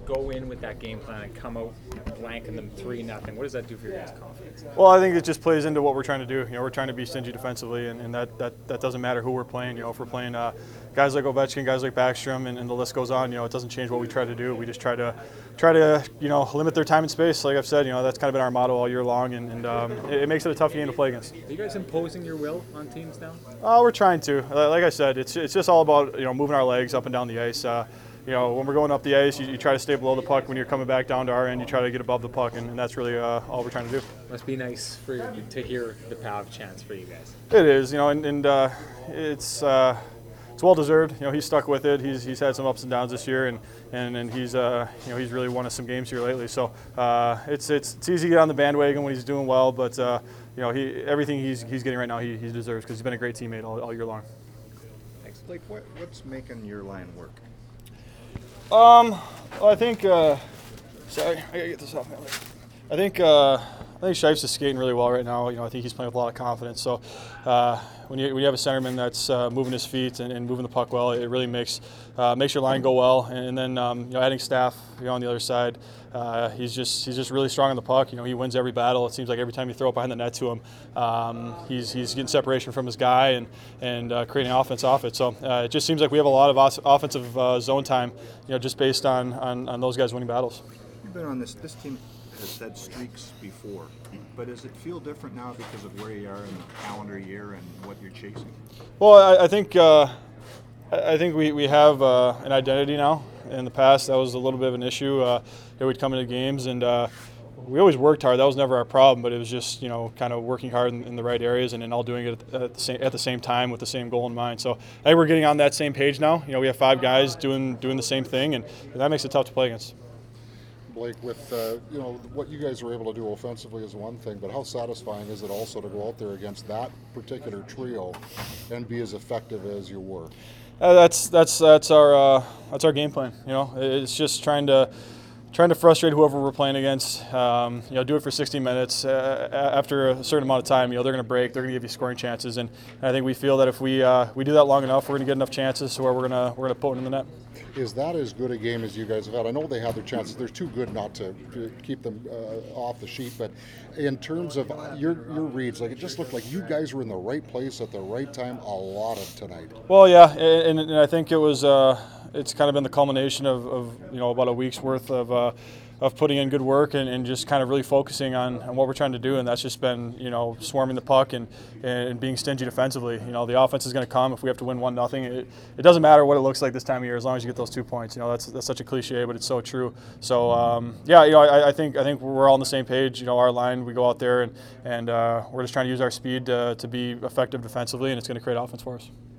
go in with that game plan and come out blanking them 3-0, what does that do for your guys' confidence? Well, I think it just plays into what we're trying to do. We're trying to be stingy defensively, and that doesn't matter who we're playing. If we're playing guys like Ovechkin, guys like Backstrom, and the list goes on. It doesn't change what we try to do. We just try to limit their time and space. Like I've said, that's kind of been our motto all year long, and it makes it a tough game to play against. Are you guys imposing your will on teams now? We're trying to. Like I said, it's just all about moving our legs up and down the ice. When we're going up the ice, you try to stay below the puck. When you're coming back down to our end, you try to get above the puck, and that's really all we're trying to do. Must be nice for you to hear the Pav chants for you guys. It is, and it's well deserved. He's stuck with it. He's had some ups and downs this year, and he's he's really won us some games here lately. So it's easy to get on the bandwagon when he's doing well, but everything he's getting right now he deserves because he's been a great teammate all year long. Thanks. Blake, what's making your line work? Well, I think. Sorry, I gotta get this off my leg. I think Shifes is skating really well right now. I think he's playing with a lot of confidence. So when you have a centerman that's moving his feet and moving the puck well, it really makes your line go well. And then adding Staff on the other side, he's just really strong on the puck. He wins every battle. It seems like every time you throw it behind the net to him, he's getting separation from his guy and creating offense off it. So it just seems like we have a lot of offensive zone time, just based on those guys winning battles. You've been on this team has had streaks before, but does it feel different now because of where you are in the calendar year and what you're chasing? Well, I think we have an identity now. In the past, that was a little bit of an issue. We'd come into games and we always worked hard. That was never our problem, but it was just kind of working hard in the right areas and then all doing it at the same time with the same goal in mind. So I think we're getting on that same page now. We have 5 guys doing the same thing, and that makes it tough to play against. Blake, with what you guys were able to do offensively is one thing, but how satisfying is it also to go out there against that particular trio and be as effective as you were? That's our game plan. It's just trying to frustrate whoever we're playing against. Do it for 60 minutes. After a certain amount of time, they're going to break. They're going to give you scoring chances, and I think we feel that if we do that long enough, we're going to get enough chances to where we're going to put it in the net. Is that as good a game as you guys have had? I know they had their chances. They're too good not to keep them off the sheet, but in terms of your reads, it just looked like you guys were in the right place at the right time a lot of tonight. Well, yeah, and I think it was. It's kind of been the culmination of about a week's worth of putting in good work and just kind of really focusing on what we're trying to do, and that's just been swarming the puck and being stingy defensively. The offense is going to come if we have to win 1-0. It doesn't matter what it looks like this time of year as long as you get those 2 points. That's such a cliche, but it's so true. So I think we're all on the same page. Our line, we go out there and we're just trying to use our speed to be effective defensively, and it's going to create offense for us.